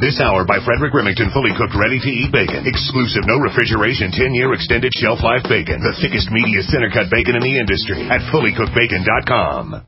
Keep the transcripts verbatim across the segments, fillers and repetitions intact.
This hour by Frederick Remington, fully cooked, ready-to-eat bacon. Exclusive, no refrigeration, ten-year extended shelf life bacon. The thickest, meatiest, center-cut bacon in the industry at fully cooked bacon dot com.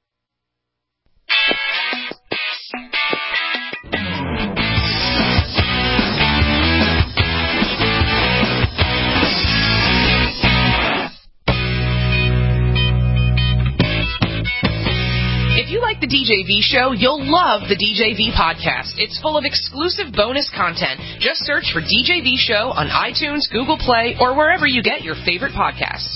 If you like the D J V show, you'll love the D J V podcast. It's full of exclusive bonus content. Just search for D J V show on iTunes, Google Play, or wherever you get your favorite podcasts.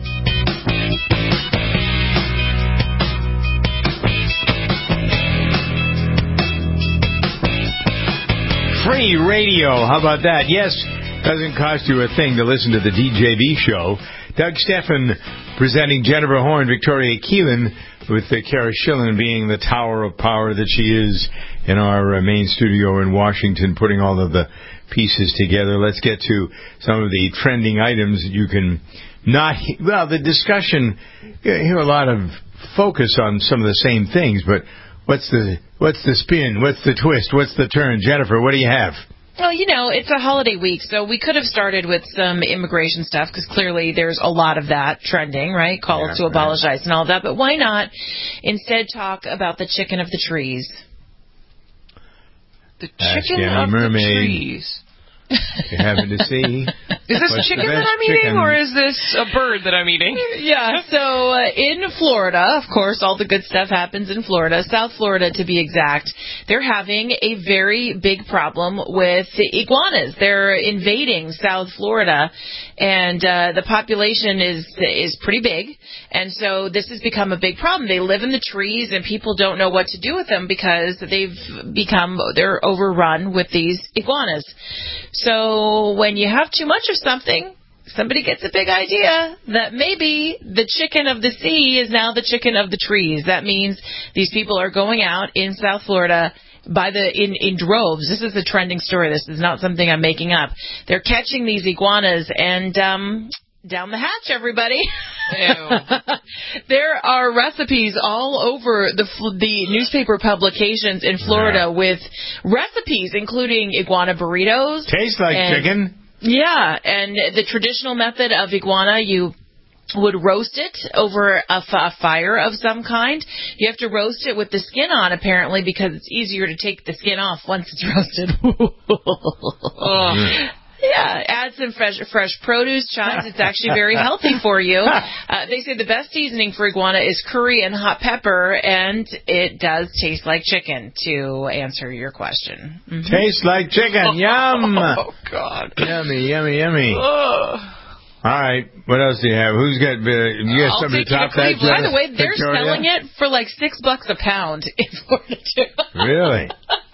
Free radio. How about that? Yes, doesn't cost you a thing to listen to the D J V show. Doug Steffen presenting Jennifer Horn, Victoria Keelan, with uh, Kara Schillen being the tower of power that she is in our uh, main studio in Washington, putting all of the pieces together. Let's get to some of the trending items that you can not... He- well, the discussion, you hear a lot of focus on some of the same things, but what's the what's the spin? What's the twist? What's the turn? Jennifer, what do you have? Well, you know, it's a holiday week, so we could have started with some immigration stuff, because clearly there's a lot of that trending, right? Calls yeah, to abolish right. ICE and all that. But why not instead talk about the chicken of the trees? The chicken of Mermaid. the trees. You happen to see? Is this chicken that I'm eating, chicken? Or is this a bird that I'm eating? Yeah, so uh, in Florida, of course, all the good stuff happens in Florida, South Florida to be exact. They're having a very big problem with iguanas. They're invading South Florida, and uh, the population is is pretty big, and so this has become a big problem. They live in the trees, and people don't know what to do with them because they've become, they're overrun with these iguanas. So when you have too much of something, somebody gets a big idea that maybe the chicken of the sea is now the chicken of the trees. That means these people are going out in South Florida by the in, in droves. This is a trending story. This is not something I'm making up. They're catching these iguanas and um down the hatch, everybody. Ew. There are recipes all over the the newspaper publications in Florida yeah. with recipes, including iguana burritos. Tastes like and, chicken. Yeah, and the traditional method of iguana, you would roast it over a, f- a fire of some kind. You have to roast it with the skin on, apparently, because it's easier to take the skin off once it's roasted. oh. Yeah, add some fresh fresh produce, chives. It's actually very healthy for you. Uh, they say the best seasoning for iguana is curry and hot pepper, and it does taste like chicken, to answer your question. Mm-hmm. Tastes like chicken. Yum. Oh, God. Yummy, yummy, yummy. Ugh. All right. What else do you have? Who's got, uh, you got I'll somebody take to top that? By the way, they're Victoria? selling it for like six bucks a pound in Florida, too. Really?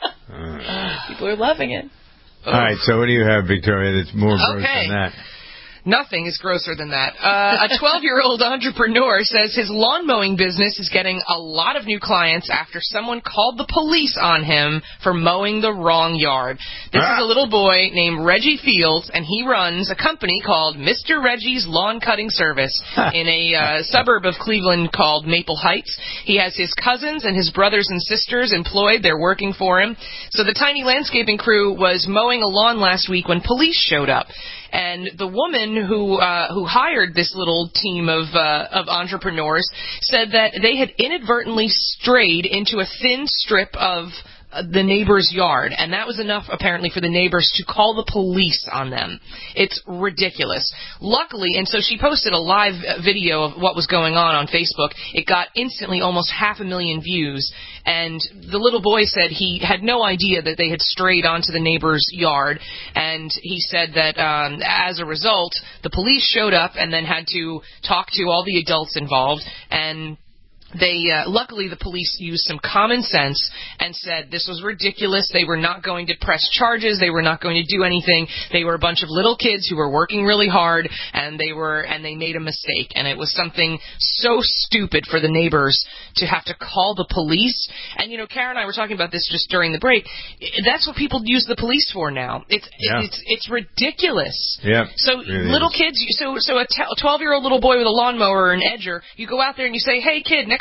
People are loving it. All right, so what do you have, Victoria, that's more gross okay. than that? Nothing is grosser than that. Uh, a twelve-year-old entrepreneur says his lawn mowing business is getting a lot of new clients after someone called the police on him for mowing the wrong yard. This ah. is a little boy named Reggie Fields, and he runs a company called Mister Reggie's Lawn Cutting Service in a uh, suburb of Cleveland called Maple Heights. He has his cousins and his brothers and sisters employed. They're working for him. So the tiny landscaping crew was mowing a lawn last week when police showed up. And the woman who uh, who hired this little team of uh, of entrepreneurs said that they had inadvertently strayed into a thin strip of the neighbor's yard, and that was enough apparently for the neighbors to call the police on them. It's ridiculous. Luckily, and so she posted a live video of what was going on on Facebook. It got instantly almost half a million views, and the little boy said he had no idea that they had strayed onto the neighbor's yard, and he said that um, as a result, the police showed up and then had to talk to all the adults involved, and They uh, luckily, the police used some common sense and said this was ridiculous. They were not going to press charges. They were not going to do anything. They were a bunch of little kids who were working really hard, and they were and they made a mistake. And it was something so stupid for the neighbors to have to call the police. And you know, Karen and I were talking about this just during the break. That's what people use the police for now. It's yeah. it's it's ridiculous. Yeah. So really little is. kids. So so a twelve-year-old little boy with a lawnmower or an edger. You go out there and you say, "Hey, kid, next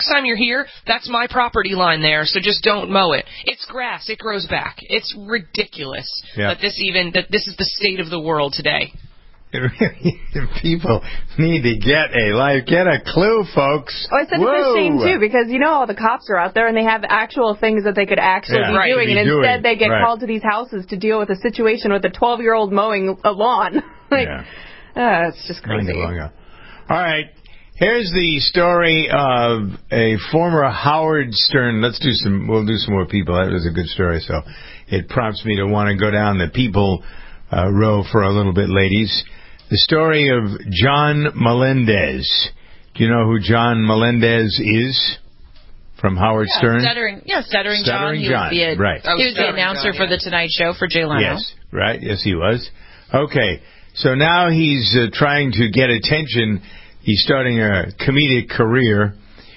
next time you're here, that's my property line there, so just don't mow it. It's grass. It grows back. It's ridiculous yeah. that this even that this is the state of the world today. It really, people need to get a life, get a clue, folks. Oh, I said Whoa. It's a shame, too, because, you know, all the cops are out there and they have actual things that they could actually yeah, be right, doing, be and doing. instead they get right. called to these houses to deal with a situation with a twelve-year-old mowing a lawn. like, yeah. uh, it's just crazy. All right. Here's the story of a former Howard Stern. Let's do some, we'll do some more people. That was a good story, so it prompts me to want to go down the people uh, row for a little bit, ladies. The story of John Melendez. Do you know who John Melendez is? From Howard yeah, Stern? Stuttering, yeah, Stuttering, Stuttering John. He John. was the, right. He was the announcer John, for yeah. The Tonight Show for Jay Leno. Yes, right. Yes, he was. Okay. So now he's uh, trying to get attention. He's starting a comedic career.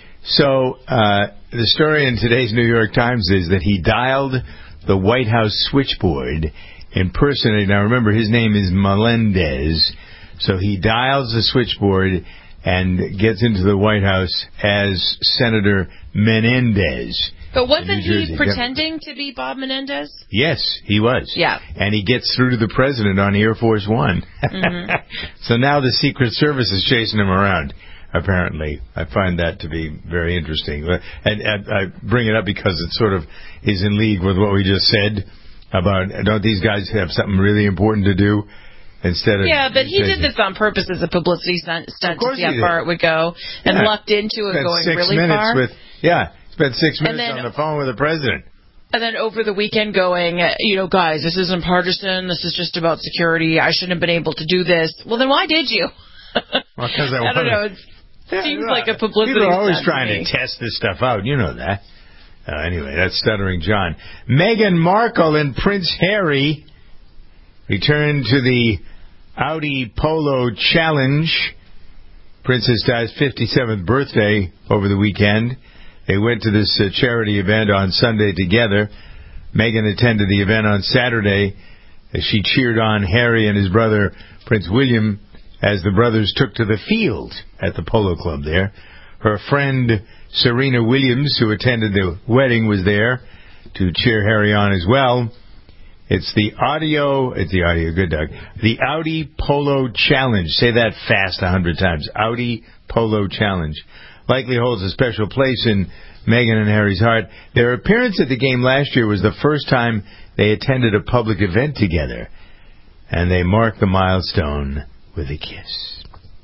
So uh, the story in today's New York Times is that he dialed the White House switchboard impersonating. Now remember, his name is Melendez. So he dials the switchboard and gets into the White House as Senator Menendez. But wasn't he Jersey. pretending yep. to be Bob Menendez? Yes, he was. Yeah. And he gets through to the president on Air Force One. Mm-hmm. So now the Secret Service is chasing him around, apparently. I find that to be very interesting. And, and I bring it up because it sort of is in league with what we just said about, don't these guys have something really important to do? Instead of yeah, but he did this on purpose as a publicity stunt to see how far it would go, and yeah. lucked into it spent going six really minutes far. With, yeah, spent six minutes then, on the phone with the president. And then over the weekend going, you know, guys, this isn't partisan. This is just about security. I shouldn't have been able to do this. Well, then why did you? Well, because I, I don't know. It yeah, seems yeah. like a publicity People are always stunt trying to, to test this stuff out. You know that. Uh, anyway, that's Stuttering John. Meghan Markle and Prince Harry returned to the Audi Polo Challenge. Princess Di's fifty-seventh birthday over the weekend. They went to this uh, charity event on Sunday together. Meghan attended the event on Saturday as she cheered on Harry and his brother Prince William as the brothers took to the field at the Polo Club there. Her friend Serena Williams, who attended the wedding, was there to cheer Harry on as well. It's the audio, it's the audio, good Doug, the Audi Polo Challenge. Say that fast a hundred times. Audi Polo Challenge. Likely holds a special place in Meghan and Harry's heart. Their appearance at the game last year was the first time they attended a public event together. And they marked the milestone with a kiss.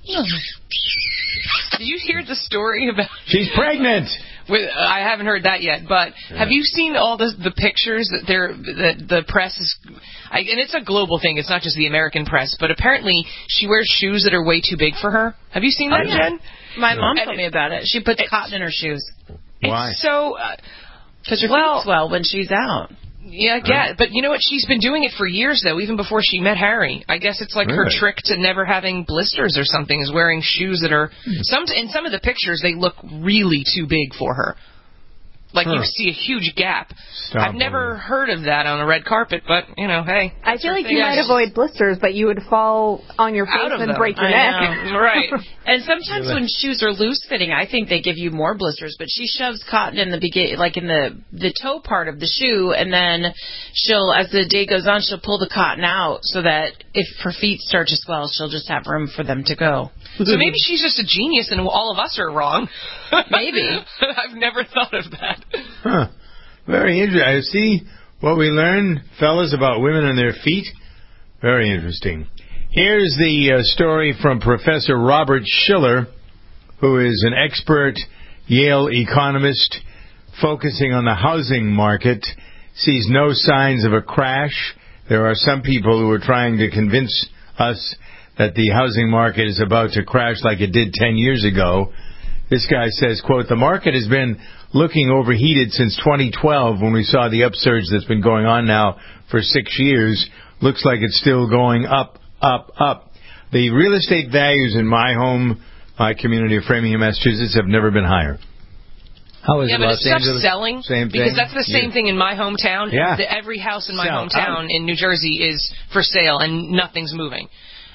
Did you hear the story about... She's pregnant! With, uh, I haven't heard that yet, but yeah. Have you seen all the the pictures that they're that the press is, I, and it's a global thing. It's not just the American press, but apparently she wears shoes that are way too big for her. Have you seen that, oh, yeah. Jen? My mom and told me about it. She puts cotton in her shoes. Why? It's so because uh, her well, feet swell when she's out. Yeah, I get. But you know what? She's been doing it for years, though, even before she met Harry. I guess it's like really? her trick to never having blisters or something is wearing shoes that are some. In some of the pictures, they look really too big for her. Like, huh. You see a huge gap. Stop I've never over. heard of that on a red carpet, but, you know, hey. I feel like you yes. might avoid blisters, but you would fall on your face and them. break your I neck. Know. Right. And sometimes when shoes are loose-fitting, I think they give you more blisters, but she shoves cotton in the begin, like in the, the toe part of the shoe, and then she'll, as the day goes on, she'll pull the cotton out so that if her feet start to swell, she'll just have room for them to go. So maybe she's just a genius and all of us are wrong. Maybe. I've never thought of that. Huh. Very interesting. See what we learned, fellas, about women and their feet? Very interesting. Here's the uh, story from Professor Robert Schiller, who is an expert Yale economist focusing on the housing market, sees no signs of a crash. There are some people who are trying to convince us that the housing market is about to crash like it did ten years ago. This guy says, quote, the market has been looking overheated since twenty twelve when we saw the upsurge that's been going on now for six years. Looks like it's still going up, up, up. The real estate values in my home, my community of Framingham, Massachusetts, have never been higher. How is yeah, it but Los it's stuff Angeles? selling Same thing? because that's the same yeah. thing in my hometown. Yeah. The, every house in my Sell hometown out. in New Jersey is for sale and nothing's moving.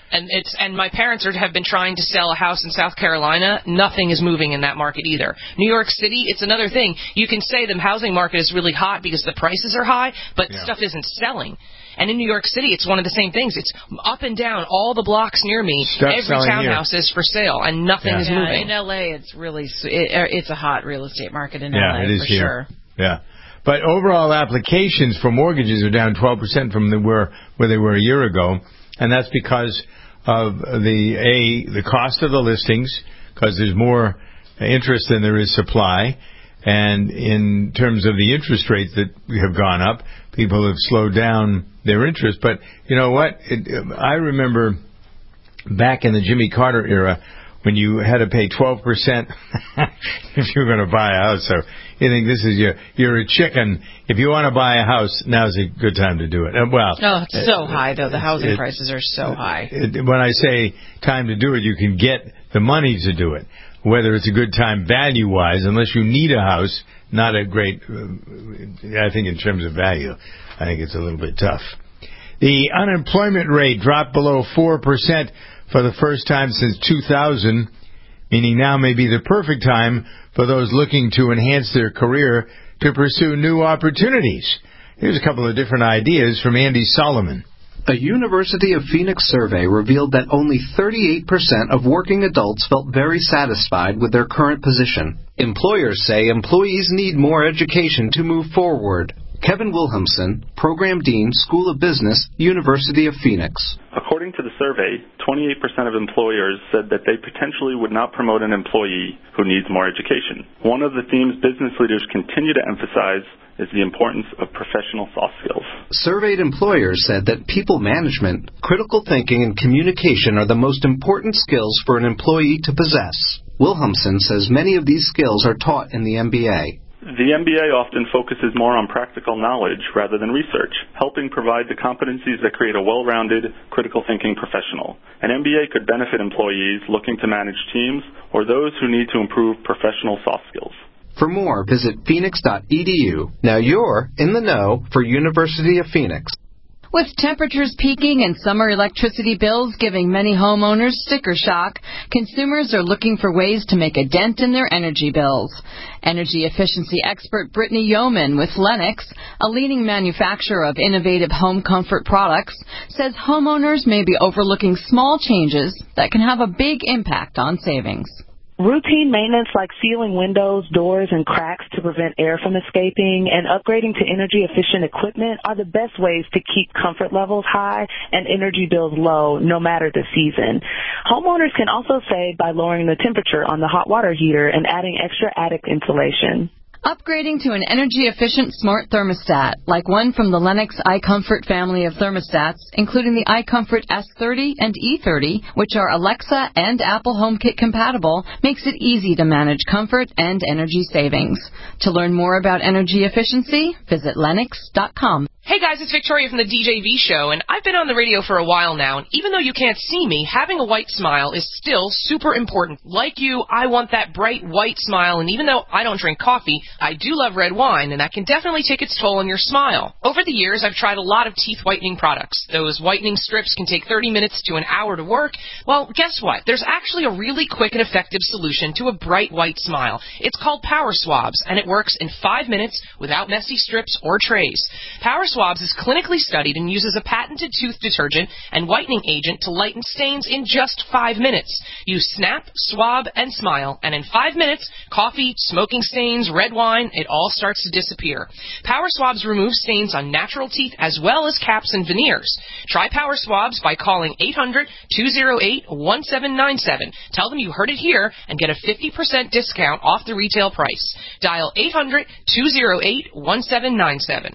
And it's and my parents are, have been trying to sell a house in South Carolina. Nothing is moving in that market either. New York City, it's another thing. You can say the housing market is really hot because the prices are high, but yeah. stuff isn't selling. And in New York City, it's one of the same things. It's up and down all the blocks near me. Stuff every townhouse here. is for sale, and nothing yeah. is yeah, moving. In L A, it's really it, it's a hot real estate market in yeah, L A it is for here. sure. Yeah. But overall applications for mortgages are down twelve percent from the, where, where they were a year ago, and that's because of the a the cost of the listings, because there's more interest than there is supply, and in terms of the interest rates that have gone up, people have slowed down their interest. But you know what? It, I remember back in the Jimmy Carter era when you had to pay twelve percent if you were going to buy a house. So you think this is your, you're a chicken. If you want to buy a house, now's a good time to do it. Uh, well, oh, it's so uh, high, though. The housing it, prices are so high. It, when I say time to do it, you can get the money to do it. Whether it's a good time value-wise, unless you need a house, not a great, uh, I think in terms of value, I think it's a little bit tough. The unemployment rate dropped below four percent for the first time since two thousand, meaning now may be the perfect time for those looking to enhance their career to pursue new opportunities. Here's a couple of different ideas from Andy Solomon. A University of Phoenix survey revealed that only thirty-eight percent of working adults felt very satisfied with their current position. Employers say employees need more education to move forward. Kevin Wilhelmson, Program Dean, School of Business, University of Phoenix. According to the survey, twenty-eight percent of employers said that they potentially would not promote an employee who needs more education. One of the themes business leaders continue to emphasize is the importance of professional soft skills. Surveyed employers said that people management, critical thinking, and communication are the most important skills for an employee to possess. Wilhelmson says many of these skills are taught in the M B A. The M B A often focuses more on practical knowledge rather than research, helping provide the competencies that create a well-rounded, critical thinking professional. An M B A could benefit employees looking to manage teams or those who need to improve professional soft skills. For more, visit phoenix dot e d u. Now you're in the know for University of Phoenix. With temperatures peaking and summer electricity bills giving many homeowners sticker shock, consumers are looking for ways to make a dent in their energy bills. Energy efficiency expert Brittany Yeoman with Lennox, a leading manufacturer of innovative home comfort products, says homeowners may be overlooking small changes that can have a big impact on savings. Routine maintenance like sealing windows, doors, and cracks to prevent air from escaping and upgrading to energy-efficient equipment are the best ways to keep comfort levels high and energy bills low no matter the season. Homeowners can also save by lowering the temperature on the hot water heater and adding extra attic insulation. Upgrading to an energy-efficient smart thermostat, like one from the Lennox iComfort family of thermostats, including the iComfort S thirty and E thirty, which are Alexa and Apple HomeKit compatible, makes it easy to manage comfort and energy savings. To learn more about energy efficiency, visit lennox dot com. Hey guys, it's Victoria from the D J V Show, and I've been on the radio for a while now, and even though you can't see me, having a white smile is still super important. Like you, I want that bright white smile, and even though I don't drink coffee, I do love red wine, and that can definitely take its toll on your smile. Over the years, I've tried a lot of teeth whitening products. Those whitening strips can take thirty minutes to an hour to work. Well, guess what? There's actually a really quick and effective solution to a bright white smile. It's called Power Swabs, and it works in five minutes without messy strips or trays. Power Swabs is clinically studied and uses a patented tooth detergent and whitening agent to lighten stains in just five minutes. You snap, swab, and smile, and in five minutes, coffee, smoking stains, red wine, it all starts to disappear. Power Swabs remove stains on natural teeth as well as caps and veneers. Try Power Swabs by calling eight hundred, two oh eight, one seven nine seven. Tell them you heard it here and get a fifty percent discount off the retail price. Dial eight hundred, two oh eight, one seven nine seven.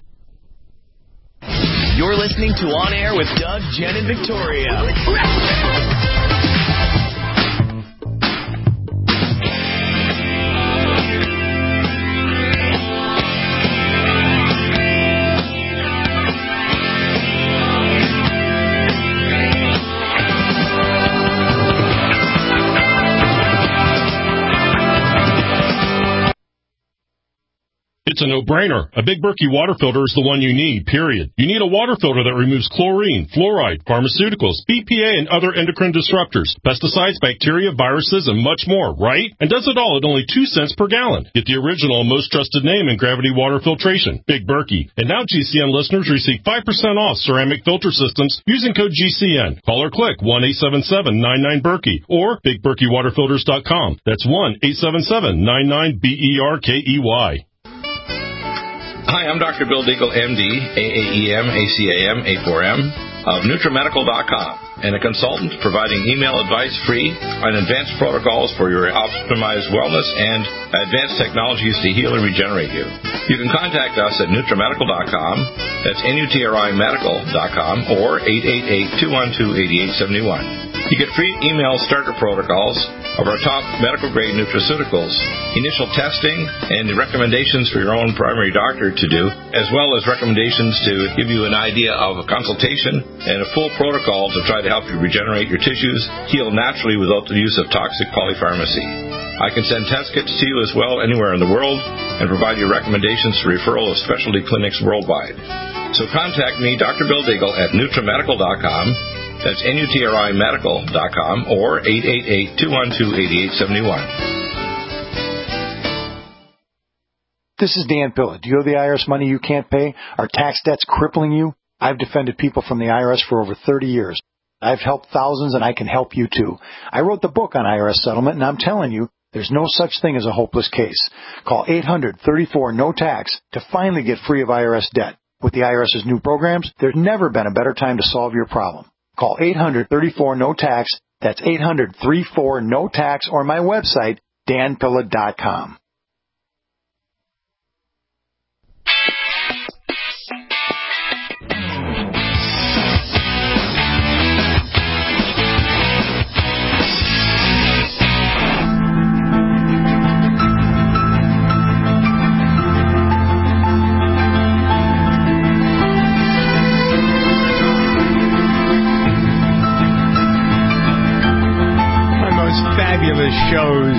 You're listening to On Air with Doug, Jen, and Victoria. It's It's a no-brainer. A Big Berkey water filter is the one you need, period. You need a water filter that removes chlorine, fluoride, pharmaceuticals, B P A, and other endocrine disruptors, pesticides, bacteria, viruses, and much more, right? And does it all at only two cents per gallon. Get the original and most trusted name in gravity water filtration, Big Berkey. And now G C N listeners receive five percent off ceramic filter systems using code G C N. Call or click one eight seven seven nine nine Berkey or big berkey water filters dot com. That's one eight seven seven nine nine B E R K E Y. Hi, I'm Doctor Bill Deagle, M D, A A E M, A C A M, A four M, of NutriMedical dot com, and a consultant providing email advice free on advanced protocols for your optimized wellness and advanced technologies to heal and regenerate you. You can contact us at NutriMedical dot com, that's N U T R I Medical dot com, or eight eight eight, two one two, eight eight seven one. You get free email starter protocols of our top medical-grade nutraceuticals, initial testing, and the recommendations for your own primary doctor to do, as well as recommendations to give you an idea of a consultation and a full protocol to try to help you regenerate your tissues, heal naturally without the use of toxic polypharmacy. I can send test kits to you as well anywhere in the world and provide you recommendations for referral of specialty clinics worldwide. So contact me, Doctor Bill Deagle, at NutriMedical dot com. That's N U T R I Medical dot com or eight eight eight, two one two, eight eight seven one. This is Dan Pilla. Do you owe the I R S money you can't pay? Are tax debts crippling you? I've defended people from the I R S for over thirty years. I've helped thousands, and I can help you too. I wrote the book on I R S settlement, and I'm telling you, there's no such thing as a hopeless case. Call eight hundred, thirty-four, no tax to finally get free of I R S debt. With the I R S's new programs, there's never been a better time to solve your problem. Call eight hundred, thirty-four, no tax. That's eight hundred, thirty-four, no tax, or my website, dan pilla dot com. Fabulous shows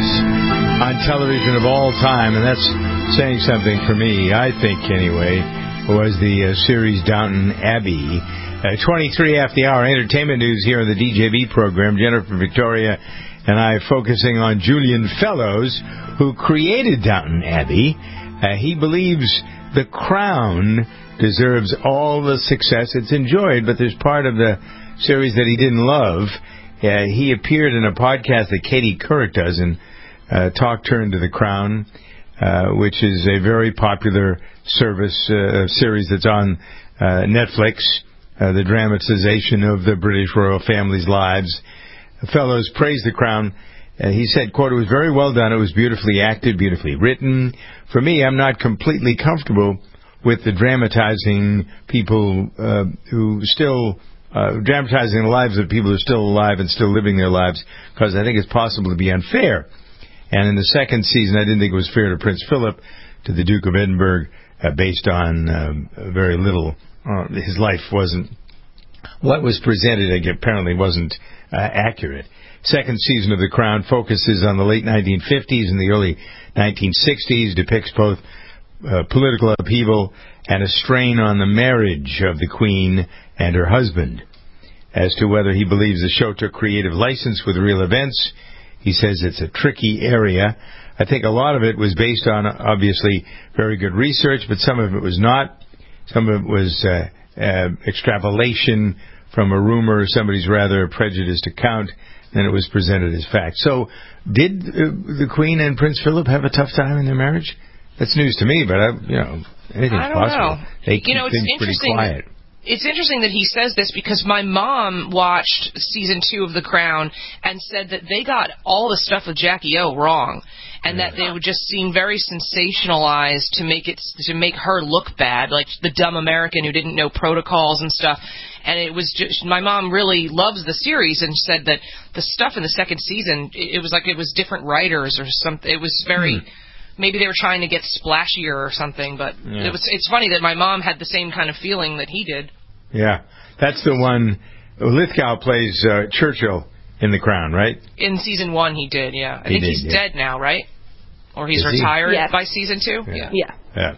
on television of all time, and that's saying something for me, I think anyway, was the uh, series Downton Abbey. Uh, twenty-three after the hour, entertainment news here on the D J V program. Jennifer Victoria and I focusing on Julian Fellows, who created Downton Abbey. Uh, he believes The Crown deserves all the success it's enjoyed, but there's part of the series that he didn't love. Uh, he appeared in a podcast that Katie Couric does, and uh, Talk Turned to the Crown, uh, which is a very popular service uh, series that's on uh, Netflix, uh, the dramatization of the British royal family's lives. Fellows praised The Crown. Uh, he said, quote, "It was very well done. It was beautifully acted, beautifully written. For me, I'm not completely comfortable with the dramatizing people uh, who still... Uh, dramatizing the lives of people who are still alive and still living their lives, because I think it's possible to be unfair. And in the second season, I didn't think it was fair to Prince Philip, to the Duke of Edinburgh, uh, based on uh, very little. Uh, his life wasn't... What was presented apparently wasn't uh, accurate. Second season of The Crown focuses on the late nineteen fifties and the early nineteen sixties, depicts both uh, political upheaval and a strain on the marriage of the Queen and her husband. As to whether he believes the show took creative license with real events, he says it's a tricky area. I think a lot of it was based on, obviously, very good research, but some of it was not. Some of it was uh, uh, extrapolation from a rumor or somebody's rather prejudiced account, and it was presented as fact. So, did uh, the Queen and Prince Philip have a tough time in their marriage? That's news to me, but, I, you know, anything's I don't possible. know. They keep you know, it's things pretty interesting. quiet. It's interesting that he says this because my mom watched season two of The Crown and said that they got all the stuff with Jackie O wrong, and yeah. that they would just seem very sensationalized to make it to make her look bad, like the dumb American who didn't know protocols and stuff. And it was just, my mom really loves the series and said that the stuff in the second season, it, it was like it was different writers or something. It was very. Hmm. Maybe they were trying to get splashier or something, but yeah. it was. It's funny that my mom had the same kind of feeling that he did. Yeah, that's the one. Lithgow plays uh, Churchill in The Crown, right? In season one, he did. Yeah, I he think did, he's yeah. dead now, right? Or he's Is retired he? Yes. by season two. Yeah. Yeah. yeah.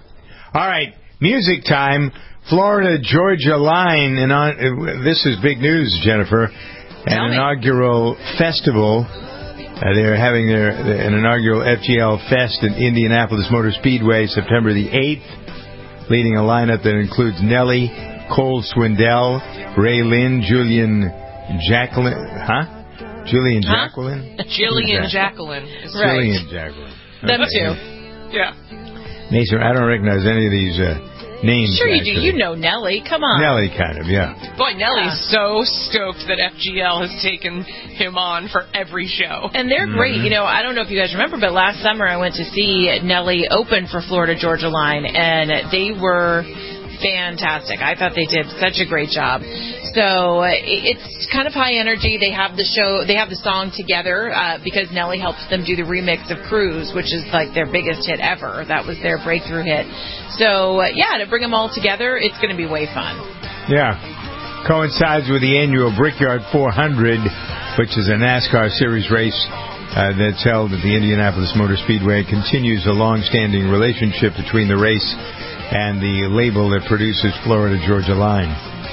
All right, music time. Florida Georgia Line, and on, this is big news, Jennifer. An inaugural festival. Uh, they're having their an inaugural F G L Fest at Indianapolis Motor Speedway, September the eighth, leading a lineup that includes Nelly, Cole Swindell, Ray Lynn, Julian Jacqueline, huh? Julian huh? Jacqueline? Jillian Jacqueline. Right. Jillian Jacqueline. Okay. Them too. Yeah. Mason, I don't recognize any of these uh, names. Sure you actually. do. You know Nelly. Come on. Nelly, kind of, yeah. Boy, Nelly's so stoked that F G L has taken him on for every show. And they're Mm-hmm. great. You know, I don't know if you guys remember, but last summer I went to see Nelly open for Florida Georgia Line, and they were fantastic. I thought they did such a great job. So uh, it's kind of high energy. They have the show, they have the song together uh, because Nelly helps them do the remix of Cruise, which is like their biggest hit ever. That was their breakthrough hit. So uh, yeah, to bring them all together, it's going to be way fun. Yeah. Coincides with the annual Brickyard four hundred, which is a NASCAR series race uh, that's held at the Indianapolis Motor Speedway. It continues a long-standing relationship between the race and the label that produces Florida Georgia Line.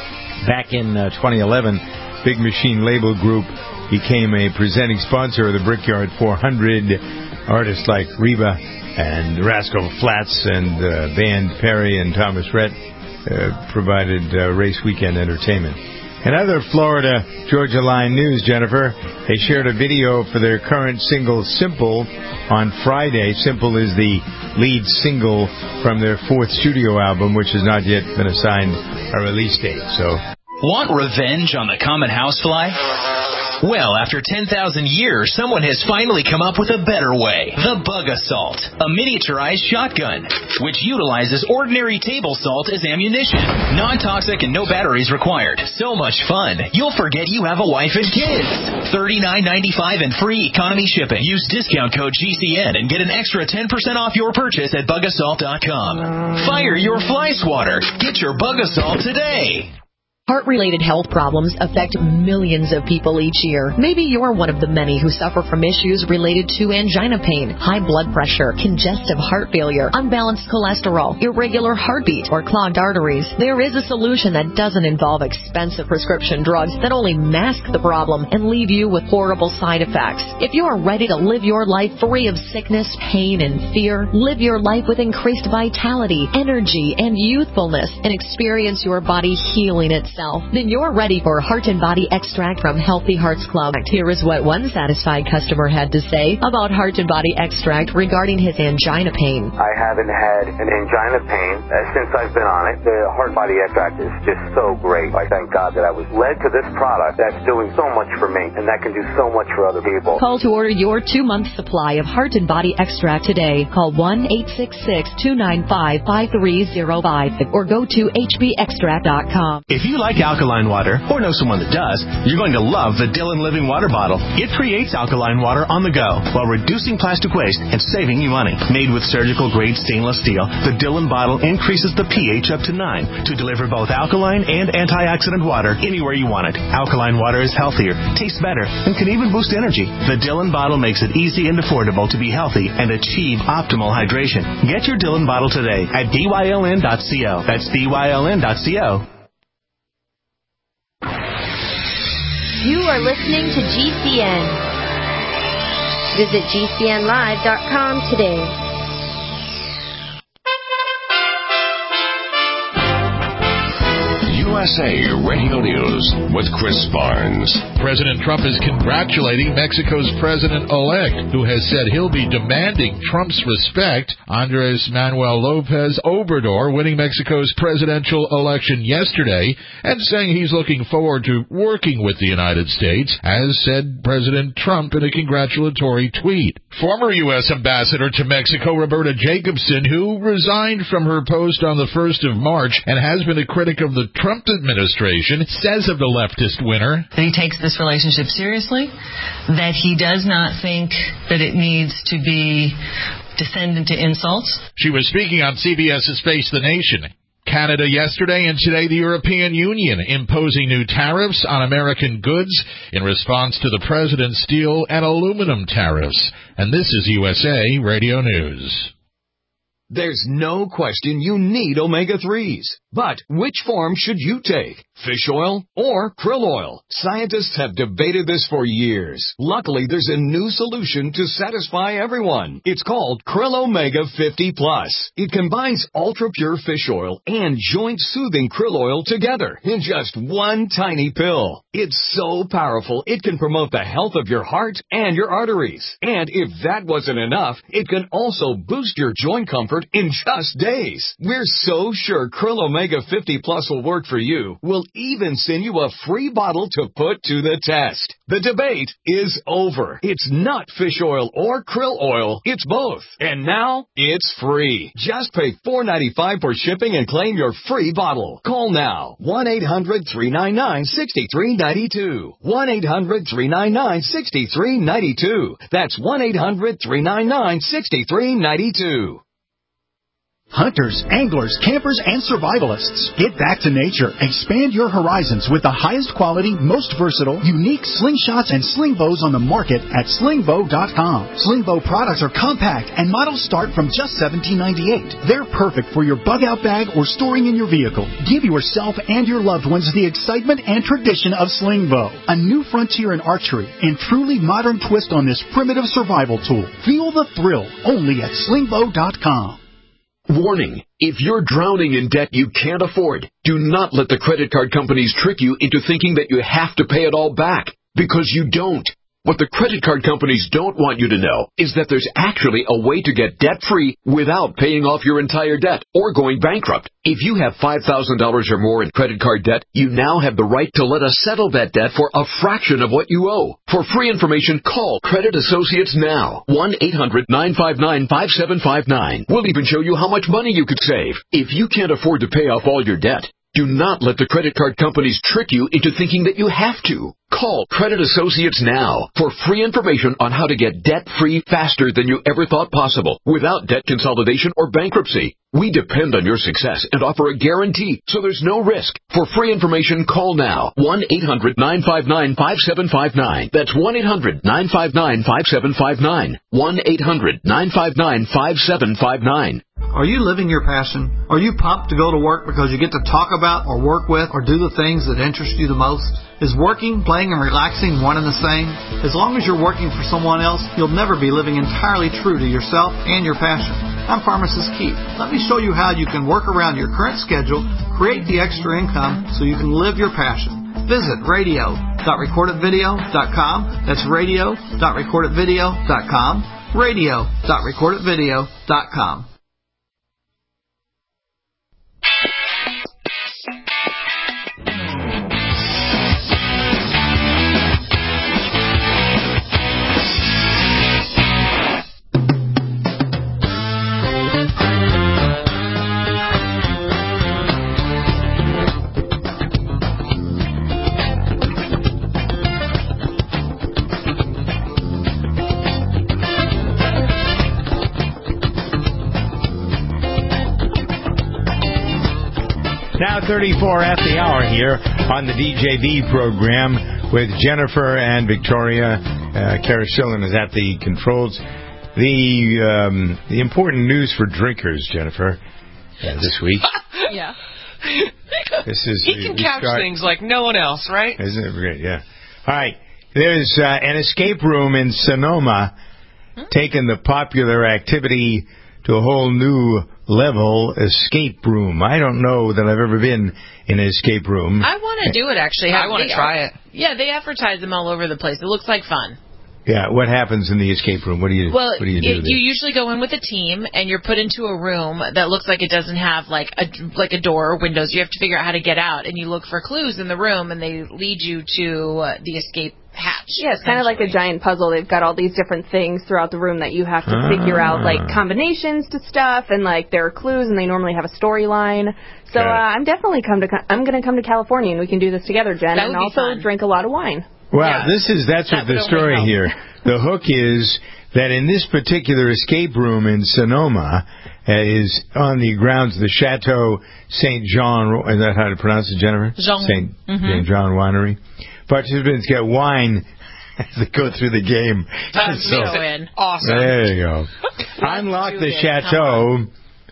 Back in uh, twenty eleven, Big Machine Label Group became a presenting sponsor of the Brickyard four hundred. Artists like Reba and Rascal Flatts and uh, band Perry and Thomas Rhett uh, provided uh, race weekend entertainment. In other Florida Georgia Line news, Jennifer, they shared a video for their current single, Simple, on Friday. Simple is the lead single from their fourth studio album, which has not yet been assigned a release date. So, want revenge on the common housefly? Well, after ten thousand years, someone has finally come up with a better way. The Bug Assault, a miniaturized shotgun, which utilizes ordinary table salt as ammunition. Non-toxic and no batteries required. So much fun, you'll forget you have a wife and kids. thirty-nine ninety-five and free economy shipping. Use discount code G C N and get an extra ten percent off your purchase at bug assault dot com. Fire your fly swatter. Get your Bug Assault today. Heart-related health problems affect millions of people each year. Maybe you're one of the many who suffer from issues related to angina pain, high blood pressure, congestive heart failure, unbalanced cholesterol, irregular heartbeat, or clogged arteries. There is a solution that doesn't involve expensive prescription drugs that only mask the problem and leave you with horrible side effects. If you are ready to live your life free of sickness, pain, and fear, live your life with increased vitality, energy, and youthfulness, and experience your body healing itself, then you're ready for Heart and Body Extract from Healthy Hearts Club. Here is what one satisfied customer had to say about Heart and Body Extract regarding his angina pain. I haven't had an angina pain uh, since I've been on it. The Heart Body Extract is just so great. I thank God that I was led to this product that's doing so much for me, and that can do so much for other people. Call to order your two-month supply of Heart and Body Extract today. Call one eight six six, two nine five, five three zero five or go to H B extract dot com. If you like alkaline water, or know someone that does, you're going to love the Dillon Living Water Bottle. It creates alkaline water on the go while reducing plastic waste and saving you money. Made with surgical-grade stainless steel, the Dillon bottle increases the pH up to nine to deliver both alkaline and antioxidant water anywhere you want it. Alkaline water is healthier, tastes better, and can even boost energy. The Dillon bottle makes it easy and affordable to be healthy and achieve optimal hydration. Get your Dillon bottle today at B Y L N dot co. That's B Y L N dot co. You are listening to G C N. Visit G C N live dot com today. U S A Radio News with Chris Barnes. President Trump is congratulating Mexico's president-elect, who has said he'll be demanding Trump's respect. Andres Manuel Lopez Obrador winning Mexico's presidential election yesterday and saying he's looking forward to working with the United States, as said President Trump in a congratulatory tweet. Former U S Ambassador to Mexico Roberta Jacobson, who resigned from her post on the first of March and has been a critic of the Trump administration, says of the leftist winner that he takes this relationship seriously, that he does not think that it needs to be descend into insults. She was speaking on CBS's Face the Nation. Canada yesterday and today the European Union imposing new tariffs on American goods in response to the president's steel and aluminum tariffs. And this is U S A Radio News. There's no question you need omega threes. But which form should you take? Fish oil or krill oil? Scientists have debated this for years. Luckily, there's a new solution to satisfy everyone. It's called Krill Omega fifty plus. It combines ultra-pure fish oil and joint-soothing krill oil together in just one tiny pill. It's so powerful, it can promote the health of your heart and your arteries. And if that wasn't enough, it can also boost your joint comfort in just days. We're so sure Krill Omega fifty plus will work for you. We'll even send you a free bottle to put to the test. The debate is over. It's not fish oil or krill oil. It's both. And now it's free. Just pay four dollars and ninety-five cents for shipping and claim your free bottle. Call now. one eight hundred three nine nine six three nine two. one eight hundred three nine nine six three nine two. That's one eight hundred three nine nine six three nine two. Hunters, anglers, campers, and survivalists. Get back to nature. Expand your horizons with the highest quality, most versatile, unique slingshots and sling bows on the market at sling bow dot com. Sling bow products are compact and models start from just seventeen ninety-eight. They're perfect for your bug-out bag or storing in your vehicle. Give yourself and your loved ones the excitement and tradition of sling bow. A new frontier in archery and truly modern twist on this primitive survival tool. Feel the thrill only at sling bow dot com. Warning, if you're drowning in debt you can't afford, do not let the credit card companies trick you into thinking that you have to pay it all back, because you don't. What the credit card companies don't want you to know is that there's actually a way to get debt-free without paying off your entire debt or going bankrupt. If you have five thousand dollars or more in credit card debt, you now have the right to let us settle that debt for a fraction of what you owe. For free information, call Credit Associates now. one eight hundred nine five nine five seven five nine. We'll even show you how much money you could save. If you can't afford to pay off all your debt, do not let the credit card companies trick you into thinking that you have to. Call Credit Associates now for free information on how to get debt-free faster than you ever thought possible without debt consolidation or bankruptcy. We depend on your success and offer a guarantee, so there's no risk. For free information, call now. one eight hundred nine five nine five seven five nine. That's one eight hundred nine five nine five seven five nine. one eight hundred nine five nine five seven five nine. Are you living your passion? Are you pumped to go to work because you get to talk about or work with or do the things that interest you the most? Is working, playing, and relaxing one and the same? As long as you're working for someone else, you'll never be living entirely true to yourself and your passion. I'm Pharmacist Keith. Let me show you how you can work around your current schedule, create the extra income so you can live your passion. Visit radio dot record it video dot com. That's radio dot record it video dot com. radio dot record it video dot com. Now thirty-four at the hour here on the D J V program with Jennifer and Victoria. Uh, Kara Schillen is at the controls. The um, the important news for drinkers, Jennifer, uh, this week. Yeah. This is he can couch start, things like no one else, right? Isn't it great? Yeah. All right. There's uh, an escape room in Sonoma hmm? taking the popular activity to a whole new level. Escape room. I don't know that I've ever been in an escape room. I want to do it, actually. I want to try it. Yeah, they advertise them all over the place. It looks like fun. Yeah, what happens in the escape room? What do you well, what do you do? It, you usually go in with a team, and you're put into a room that looks like it doesn't have like a like a door or windows. You have to figure out how to get out, and you look for clues in the room, and they lead you to uh, the escape hatch. Yeah, it's kind of like a giant puzzle. They've got all these different things throughout the room that you have to ah. figure out, like combinations to stuff, and like there are clues, and they normally have a storyline. So uh, I'm definitely come to I'm going to come to California, and we can do this together, Jen, and also fun. drink a lot of wine. Well, yeah. this is that's that what the story here. The hook is that in this particular escape room in Sonoma uh, is on the grounds of the Chateau Saint Jean. Is that how to pronounce it, Jennifer? Jean. Saint Mm-hmm. Jean Winery. Participants get wine as they go through the game. That's so, so in. Awesome. There you go. Unlock the Chateau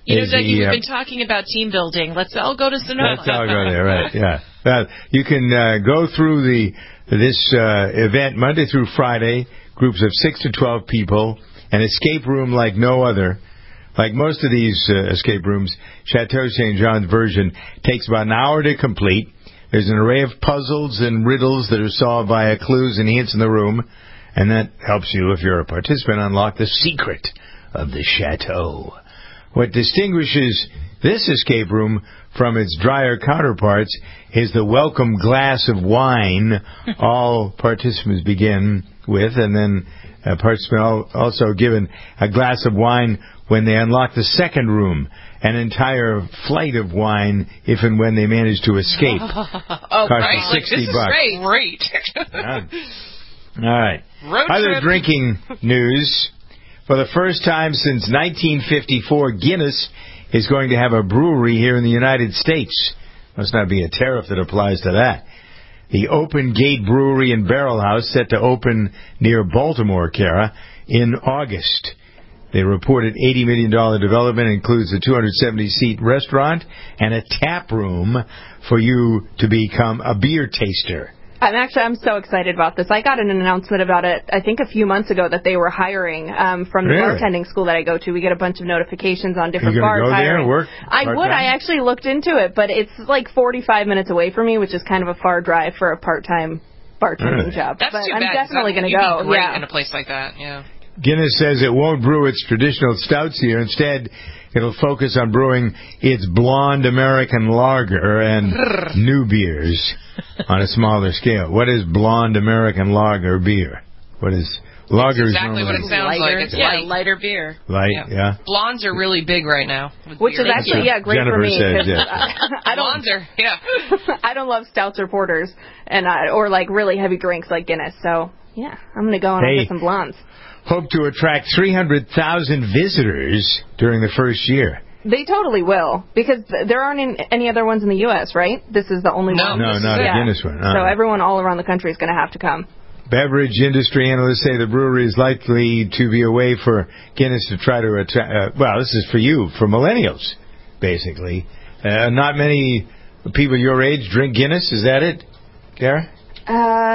You know, is Dougie, the, we've uh, been talking about team building. Let's all go to Sonoma. Let's all go there, right? Yeah. Uh, you can uh, go through the this uh, event Monday through Friday, groups of six to twelve people, an escape room like no other. Like most of these uh, escape rooms, Chateau Saint John's version takes about an hour to complete. There's an array of puzzles and riddles that are solved via clues and hints in the room, and that helps you, if you're a participant, unlock the secret of the chateau. What distinguishes this escape room from its drier counterparts is the welcome glass of wine all participants begin with, and then a participant also given a glass of wine when they unlock the second room, an entire flight of wine if and when they manage to escape. Oh, Cost right. Like, sixty this is bucks. great. Yeah. All right. Road Other trip. drinking news. For the first time since nineteen fifty-four, Guinness is going to have a brewery here in the United States. Must not be a tariff that applies to that. The Open Gate Brewery and Barrel House set to open near Baltimore, Cara, in August. They reported eighty million dollars development includes a two hundred seventy seat restaurant and a tap room for you to become a beer taster. I'm actually, I'm so excited about this. I got an announcement about it, I think a few months ago, that they were hiring um, from the Really? bartending school that I go to. We get a bunch of notifications on different You gonna bars go there hiring. and work I would. part-time? I actually looked into it, but it's like forty-five minutes away from me, which is kind of a far drive for a part-time bartending Really? job. That's but too I'm bad. 'cause definitely that- going to you'd go. be great Yeah. in a place like that. Yeah. Guinness says it won't brew its traditional stouts here. Instead, it'll focus on brewing its blonde American lager and new beers on a smaller scale. What is blonde American lager beer? What is lager? That's exactly what it sounds lighter, like. It's yeah, light. lighter beer. Light, Yeah. yeah. Blondes are really big right now. with Which beer. is actually, yeah, great Jennifer for me. says, 'cause yeah. I, I don't, Blondes are, yeah. I don't love stouts or porters, and uh, or like really heavy drinks like Guinness. So yeah, I'm going to go and Hey. get some blondes. Hope to attract three hundred thousand visitors during the first year. They totally will, because there aren't in, any other ones in the U S, right? This is the only No, one. no, not a Yeah. Guinness one. So Uh-uh. everyone all around the country is going to have to come. Beverage industry analysts say the brewery is likely to be a way for Guinness to try to attract, uh, well, this is for you, for millennials, basically. Uh, not many people your age drink Guinness, is that it, Kara? Uh,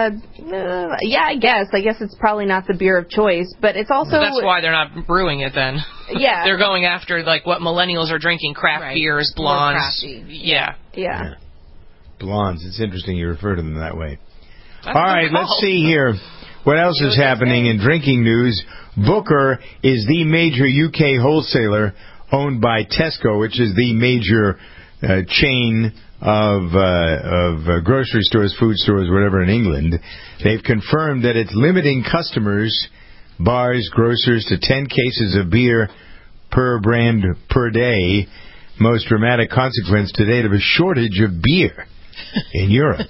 uh, yeah, I guess. I guess it's probably not the beer of choice, but it's also... That's why they're not brewing it then. Yeah. They're going after like what millennials are drinking, craft Right. beers, More blondes. crafty. Yeah. Yeah. Blondes. It's interesting you refer to them that way. That's All a good right, call. let's see here. What else is happening in drinking news? Booker is the major U K wholesaler owned by Tesco, which is the major uh, chain of uh, of uh, grocery stores, food stores, whatever in England. They've confirmed that it's limiting customers, bars, grocers, to ten cases of beer per brand per day. Most dramatic consequence to date of a shortage of beer in Europe.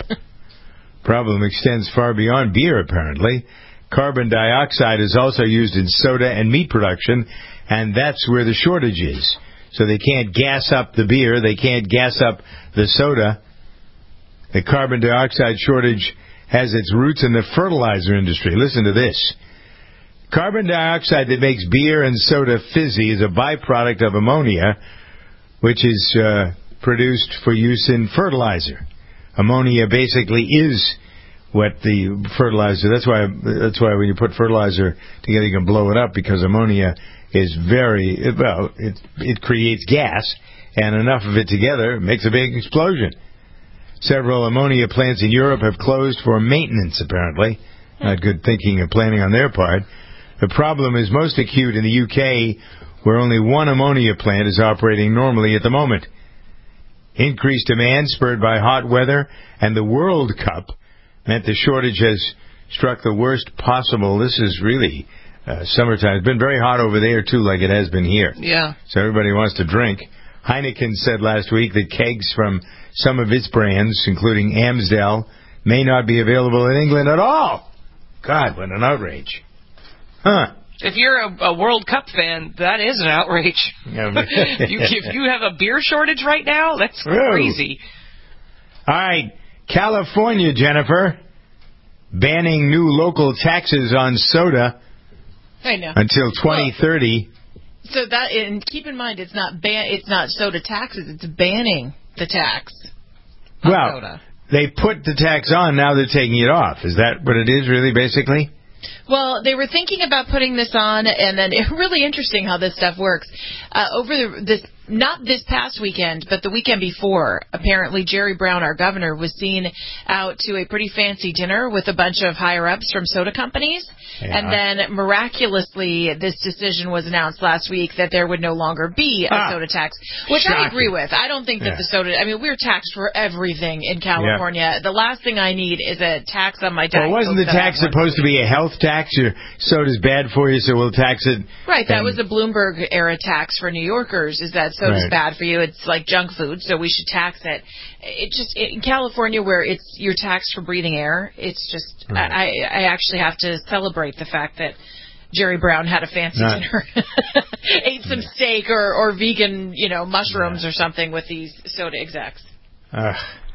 Problem extends far beyond beer, apparently. Carbon dioxide is also used in soda and meat production, and that's where the shortage is. So they can't gas up the beer, they can't gas up the soda. The carbon dioxide shortage has its roots in the fertilizer industry. Listen to this. Carbon dioxide that makes beer and soda fizzy is a byproduct of ammonia, which is uh, produced for use in fertilizer. Ammonia basically is what the fertilizer. That's why. That's why when you put fertilizer together, you can blow it up, because ammonia is very well. It it creates gas, and enough of it together makes a big explosion. Several ammonia plants in Europe have closed for maintenance. Apparently, not good thinking and planning on their part. The problem is most acute in the U K, where only one ammonia plant is operating normally at the moment. Increased demand spurred by hot weather and the World Cup meant the shortage has struck the worst possible. This is really uh, summertime. It's been very hot over there, too, like it has been here. Yeah. So everybody wants to drink. Heineken said last week that kegs from some of its brands, including Amstel, may not be available in England at all. God, what an outrage. Huh. If you're a, a World Cup fan, that is an outrage. Yeah. you, if you have a beer shortage right now, that's Whoa. crazy. All right, California, Jennifer, banning new local taxes on soda I know. until twenty thirty. So that, and keep in mind, it's not ban- it's not soda taxes, it's banning the tax on well, soda. They put the tax on, now they're taking it off. Is that what it is, really, basically? Well, they were thinking about putting this on, and then it's really interesting how this stuff works. Uh, over the, this, not this past weekend, but the weekend before, apparently Jerry Brown, our governor, was seen out to a pretty fancy dinner with a bunch of higher-ups from soda companies. Yeah. And then, miraculously, this decision was announced last week that there would no longer be a ah, soda tax, which shocking. I agree with. I don't think that yeah. the soda, I mean, we're taxed for everything in California. Yeah. The last thing I need is a tax on my diet. Well, wasn't the tax supposed to be a health tax? Your soda's bad for you, so we'll tax it. Right, that was the Bloomberg-era tax for New Yorkers, is that soda's right. bad for you. It's like junk food, so we should tax it. It just, it, in California, where it's you're taxed for breathing air, it's just, right. I, I actually have to celebrate the fact that Jerry Brown had a fancy Not, dinner, ate some yeah. steak or, or vegan, you know, mushrooms yeah. or something with these soda execs. Uh,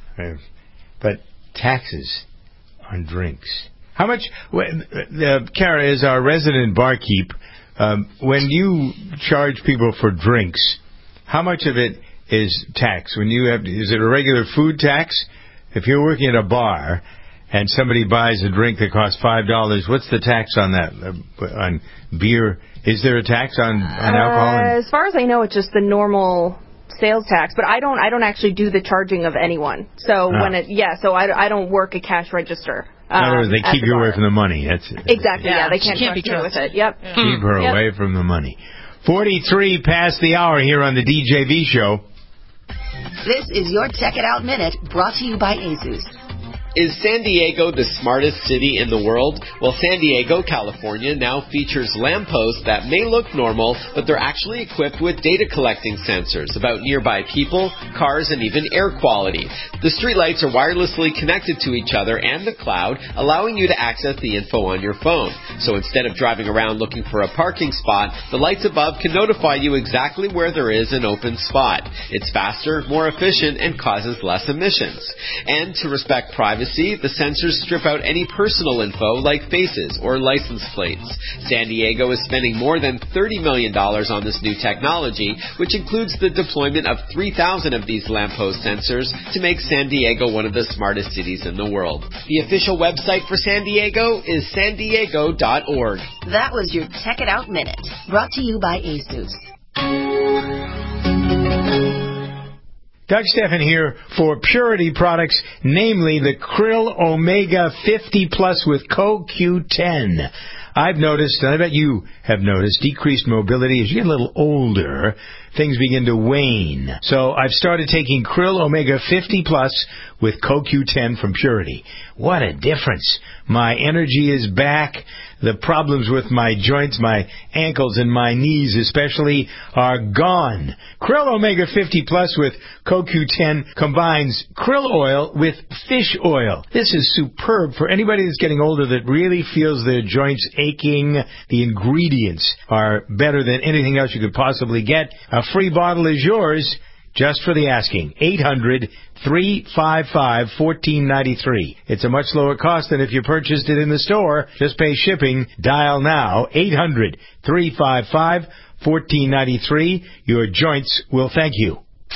but taxes on drinks. How much, uh, Kara is our resident barkeep. Um, when you charge people for drinks, how much of it is tax? When you have, is it a regular food tax? If you're working at a bar and somebody buys a drink that costs five dollars, what's the tax on that? Uh, on beer? Is there a tax on, on alcohol? Uh, as far as I know, it's just the normal sales tax, but I don't I don't actually do the charging of anyone. So oh. when it yeah, so I, I don't work a cash register. In other words, they keep you away from the money. That's exactly. Yeah, yeah they can't, can't be trusted with it. Yep. Yeah. Keep her yep. away from the money. Forty-three past the hour here on the D J V show. This is your Check It Out Minute, brought to you by Asus. Is San Diego the smartest city in the world? Well, San Diego, California now features lampposts that may look normal, but they're actually equipped with data collecting sensors about nearby people, cars, and even air quality. The streetlights are wirelessly connected to each other and the cloud, allowing you to access the info on your phone. So instead of driving around looking for a parking spot, the lights above can notify you exactly where there is an open spot. It's faster, more efficient, and causes less emissions. And to respect privacy, the sensors strip out any personal info like faces or license plates. San Diego is spending more than thirty million dollars on this new technology, which includes the deployment of three thousand of these lamppost sensors to make San Diego one of the smartest cities in the world. The official website for San Diego is san diego dot org. That was your Check It Out Minute, brought to you by Asus. Doug Steffen here for Purity products, namely the Krill Omega fifty Plus with Co Q ten. I've noticed, and I bet you have noticed, decreased mobility as you get a little older. Things begin to wane. So I've started taking Krill Omega fifty Plus with Co Q ten from Purity. What a difference. My energy is back. The problems with my joints, my ankles, and my knees especially are gone. Krill Omega fifty Plus with Co Q ten combines krill oil with fish oil. This is superb for anybody that's getting older that really feels their joints aching. The ingredients are better than anything else you could possibly get. A free bottle is yours just for the asking. eight hundred, three five five, one four nine three. It's a much lower cost than if you purchased it in the store. Just pay shipping. Dial now. eight hundred, three five five, one four nine three. Your joints will thank you.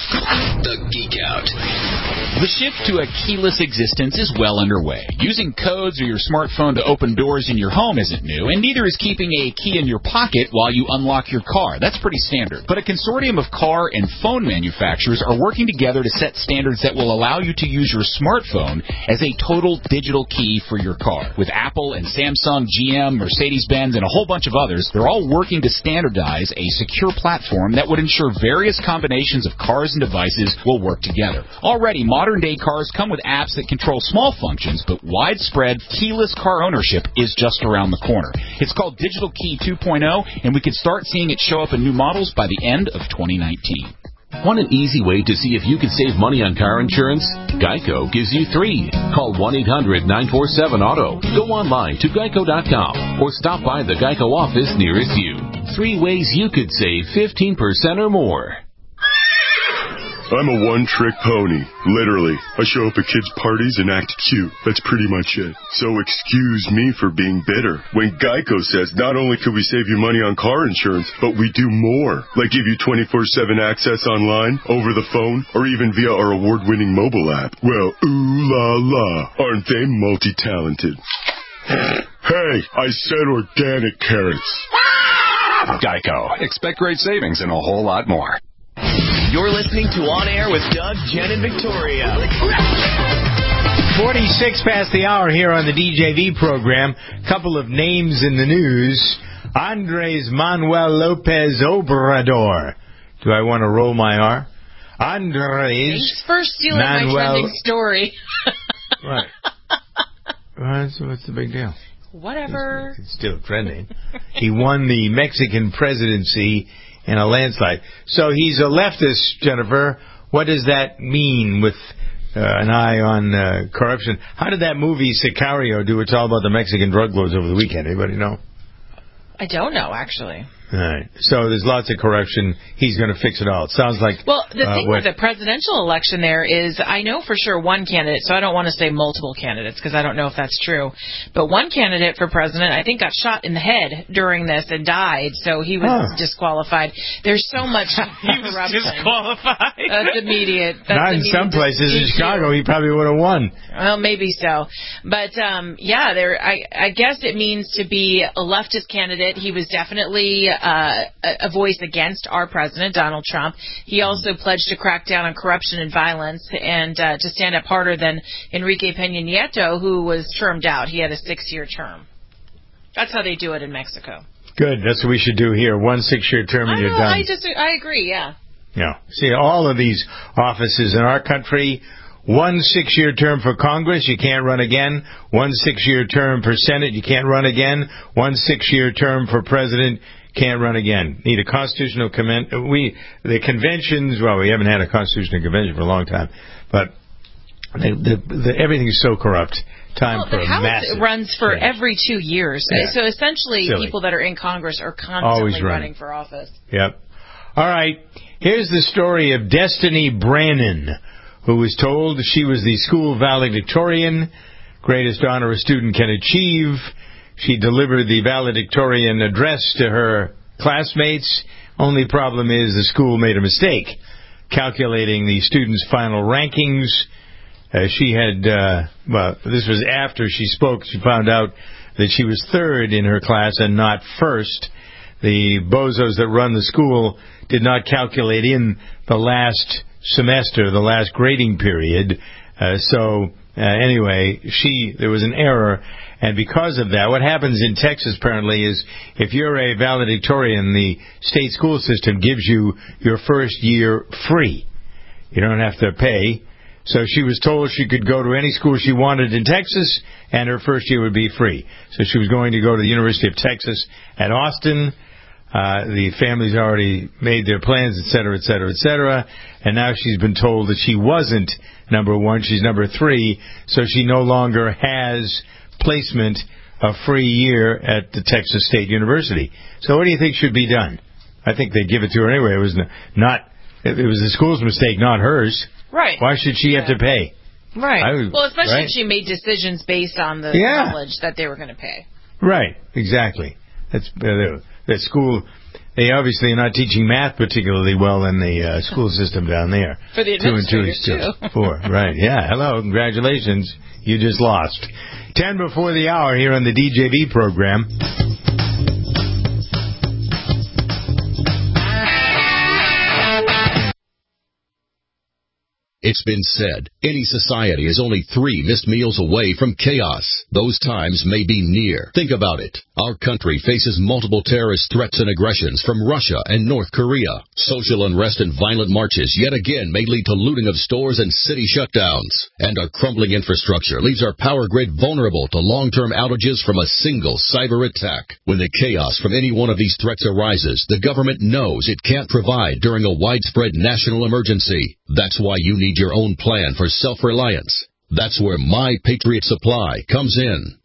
The Geek Out. The shift to a keyless existence is well underway. Using codes or your smartphone to open doors in your home isn't new, and neither is keeping a key in your pocket while you unlock your car. That's pretty standard. But a consortium of car and phone manufacturers are working together to set standards that will allow you to use your smartphone as a total digital key for your car. With Apple and Samsung, G M, Mercedes-Benz, and a whole bunch of others, they're all working to standardize a secure platform that would ensure various combinations of cars and devices will work together. Already, modern-day cars come with apps that control small functions, but widespread keyless car ownership is just around the corner. It's called Digital Key two point oh, and we could start seeing it show up in new models by the end of twenty nineteen. Want an easy way to see if you can save money on car insurance? Geico gives you three. Call one eight hundred nine four seven auto. Go online to geico dot com or stop by the Geico office nearest you. Three ways you could save fifteen percent or more. I'm a one-trick pony. Literally. I show up at kids' parties and act cute. That's pretty much it. So excuse me for being bitter. When Geico says not only could we save you money on car insurance, but we do more. Like give you twenty-four seven access online, over the phone, or even via our award-winning mobile app. Well, ooh la la. Aren't they multi-talented? Hey, I said organic carrots. Geico. Expect great savings and a whole lot more. You're listening to On Air with Doug, Jen, and Victoria. forty-six past the hour here on the D J V program. Couple of names in the news. Andres Manuel Lopez Obrador. Do I want to roll my R? Andres Thanks for stealing Manuel... my trending story. Right. What's, what's the big deal? Whatever. It's still trending. He won the Mexican presidency in a landslide. So he's a leftist, Jennifer. What does that mean with uh, an eye on uh, corruption? How did that movie Sicario do? It's all about the Mexican drug lords over the weekend. Anybody know? I don't know, actually. All right. So there's lots of corruption. He's going to fix it all. It sounds like... Well, the uh, thing what, with the presidential election there is I know for sure one candidate, so I don't want to say multiple candidates because I don't know if that's true, but one candidate for president I think got shot in the head during this and died, so he was huh. disqualified. There's so much He was corruption. disqualified? That's immediate. That's Not in immediate some places. In issue. Chicago, he probably would have won. Well, maybe so. But, um, yeah, there. I, I guess it means to be a leftist candidate. He was definitely uh, a voice against our president, Donald Trump. He also pledged to crack down on corruption and violence and uh, to stand up harder than Enrique Peña Nieto, who was termed out. He had a six-year term. That's how they do it in Mexico. Good. That's what we should do here. One six-year term and I you're know, done. I just, I agree, yeah. Yeah. See, all of these offices in our country, one six-year term for Congress, you can't run again. One six-year term for Senate, you can't run again. One six-year term for president, can't run again. Need a constitutional convention. We the conventions. Well, we haven't had a constitutional convention for a long time, but the, the, the, everything is so corrupt. Time well, for the a House massive runs for change. every two years. Yeah. So essentially, Silly. people that are in Congress are Always constantly running. running for office. Yep. All right. Here's the story of Destiny Brannon, who was told she was the school valedictorian, greatest honor a student can achieve. She delivered the valedictorian address to her classmates. Only problem is the school made a mistake calculating the students' final rankings. Uh, she had, uh, well, this was after she spoke. She found out that she was third in her class and not first. The bozos that run the school did not calculate in the last semester, the last grading period. Uh, so, uh, anyway, she, there was an error. And because of that, what happens in Texas, apparently, is if you're a valedictorian, the state school system gives you your first year free. You don't have to pay. So she was told she could go to any school she wanted in Texas, and her first year would be free. So she was going to go to the University of Texas at Austin. Uh, the family's already made their plans, et cetera, et cetera, et cetera. And now she's been told that she wasn't number one, she's number three, so she no longer has placement a free year at the Texas State University. So what do you think should be done? I think they give it to her anyway. It was not. It was the school's mistake, not hers. Right. Why should she yeah. have to pay? Right. I, well, especially right? if she made decisions based on the Yeah. knowledge that they were going to pay. Right. Exactly. That's uh, that school. They obviously are not teaching math particularly well in the uh, school system down there. For the two and two administrators, is still too. four. Right. Yeah. Hello. Congratulations. You just lost. Ten before the hour here on the D J V program. It's been said, any society is only three missed meals away from chaos. Those times may be near. Think about it. Our country faces multiple terrorist threats and aggressions from Russia and North Korea. Social unrest and violent marches yet again may lead to looting of stores and city shutdowns. And our crumbling infrastructure leaves our power grid vulnerable to long-term outages from a single cyber attack. When the chaos from any one of these threats arises, the government knows it can't provide during a widespread national emergency. That's why you need your own plan for self-reliance. That's where My Patriot Supply comes in.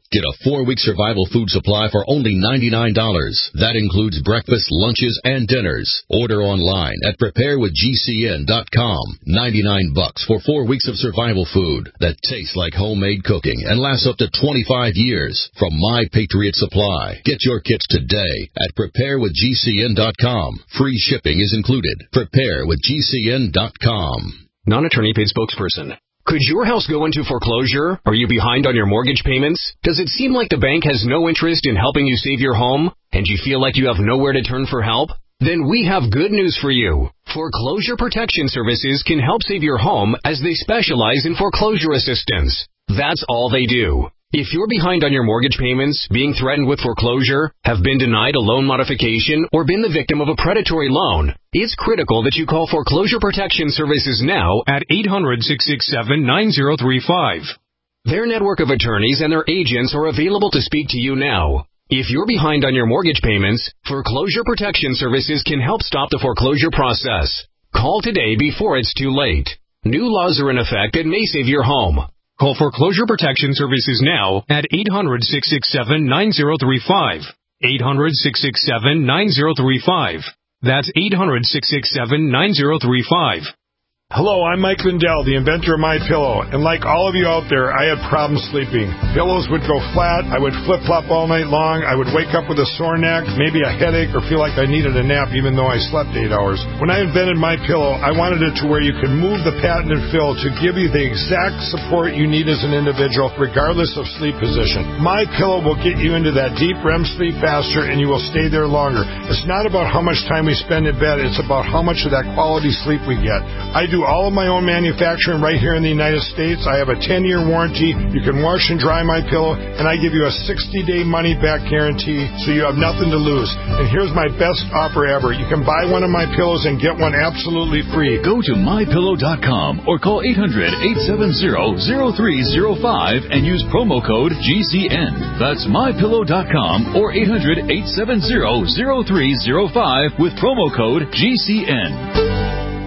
Get a four-week survival food supply for only ninety-nine dollars. That includes breakfast, lunches, and dinners. Order online at prepare with G C N dot com. ninety-nine bucks for four weeks of survival food that tastes like homemade cooking and lasts up to twenty-five years from My Patriot Supply. Get your kits today at prepare with G C N dot com. Free shipping is included. prepare with G C N dot com. Non-attorney paid spokesperson. Could your house go into foreclosure? Are you behind on your mortgage payments? Does it seem like the bank has no interest in helping you save your home? And you feel like you have nowhere to turn for help? Then we have good news for you. Foreclosure Protection Services can help save your home as they specialize in foreclosure assistance. That's all they do. If you're behind on your mortgage payments, being threatened with foreclosure, have been denied a loan modification, or been the victim of a predatory loan, it's critical that you call Foreclosure Protection Services now at eight hundred, six six seven, nine zero three five. Their network of attorneys and their agents are available to speak to you now. If you're behind on your mortgage payments, Foreclosure Protection Services can help stop the foreclosure process. Call today before it's too late. New laws are in effect that may save your home. Call Foreclosure Protection Services now at eight hundred, six six seven, nine zero three five. eight hundred, six six seven, nine zero three five. That's eight hundred, six six seven, nine zero three five. Hello, I'm Mike Lindell, the inventor of MyPillow, and like all of you out there, I had problems sleeping. Pillows would go flat, I would flip-flop all night long, I would wake up with a sore neck, maybe a headache, or feel like I needed a nap even though I slept eight hours. When I invented MyPillow, I wanted it to where you could move the patented fill to give you the exact support you need as an individual, regardless of sleep position. MyPillow will get you into that deep R E M sleep faster, and you will stay there longer. It's not about how much time we spend in bed, it's about how much of that quality sleep we get. I do all of my own manufacturing right here in the United States. I have a ten-year warranty. You can wash and dry my pillow, and I give you a sixty-day money-back guarantee, so you have nothing to lose. And here's my best offer ever. You can buy one of my pillows and get one absolutely free. Go to my pillow dot com or call eight hundred, eight seven zero, zero three zero five and use promo code G C N. That's my pillow dot com or eight hundred, eight seven zero, zero three zero five with promo code G C N.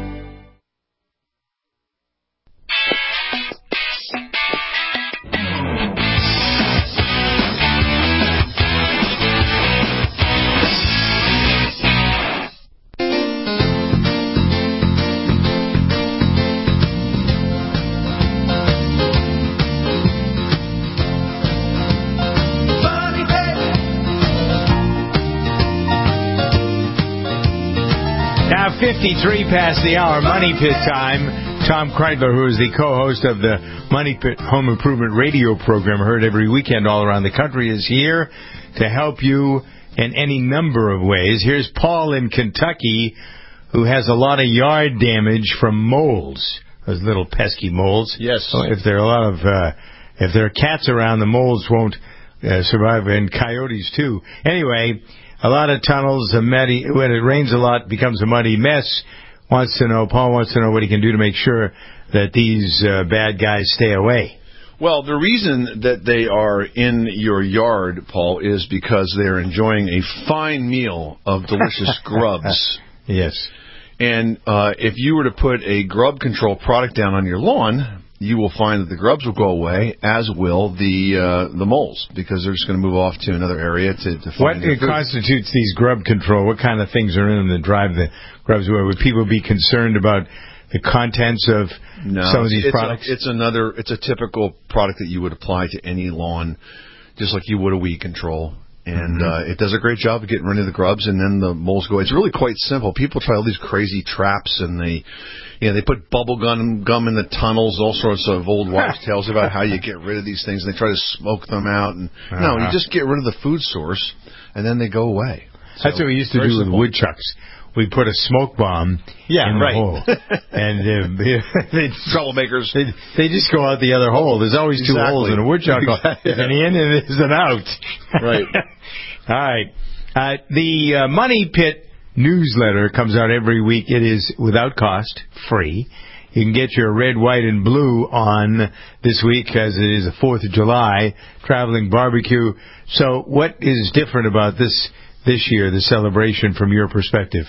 fifty-three past the hour, Money Pit time. Tom Kreidler, who is the co-host of the Money Pit Home Improvement Radio program, heard every weekend all around the country, is here to help you in any number of ways. Here's Paul in Kentucky, who has a lot of yard damage from moles, those little pesky moles. Yes. So if there are a lot of, uh, if there are cats around, the moles won't uh, survive, and coyotes too. Anyway, a lot of tunnels, a muddy, when it rains a lot, it becomes a muddy mess. Wants to know, Paul wants to know what he can do to make sure that these uh, bad guys stay away. Well, the reason that they are in your yard, Paul, is because they're enjoying a fine meal of delicious grubs. Yes. And uh, if you were to put a grub control product down on your lawn, you will find that the grubs will go away, as will the uh, the moles, because they're just going to move off to another area to, to find What constitutes these grub control? What kind of things are in them that drive the grubs away? Would people be concerned about the contents of no, some of these it's products? A, it's another. It's a typical product that you would apply to any lawn, just like you would a weed control. And Mm-hmm. uh, it does a great job of getting rid of the grubs, and then the moles go away. It's really quite simple. People try all these crazy traps, and they, you know, they put bubble gum gum in the tunnels, all sorts of old wives' tales about how you get rid of these things, and they try to smoke them out. And uh-huh. No, you just get rid of the food source, and then they go away. So, that's what we used to do simple. with woodchucks. We put a smoke bomb yeah, in right. the hole, and uh, they troublemakers. They, they just go out the other hole. There's always two exactly. holes in a woodchuck. Exactly. There's an in and there's an out. Right. All right. Uh, the uh, Money Pit newsletter comes out every week. It is without cost, free. You can get your red, white, and blue on this week, as it is the fourth of July, traveling barbecue. So what is different about this this year, the celebration, from your perspective?